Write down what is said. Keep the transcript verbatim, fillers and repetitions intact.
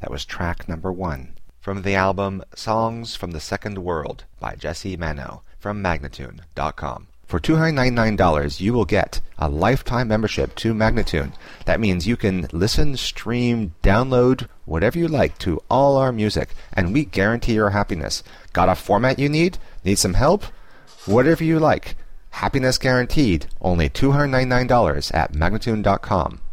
That was track number one from the album Songs from the Second World by Jesse Mano from Magnatune dot com. For two hundred ninety-nine dollars, you will get a lifetime membership to Magnatune. That means you can listen, stream, download, whatever you like to all our music, and we guarantee your happiness. Got a format you need? Need some help? Whatever you like. Happiness guaranteed. Only two hundred ninety-nine dollars at Magnatune dot com.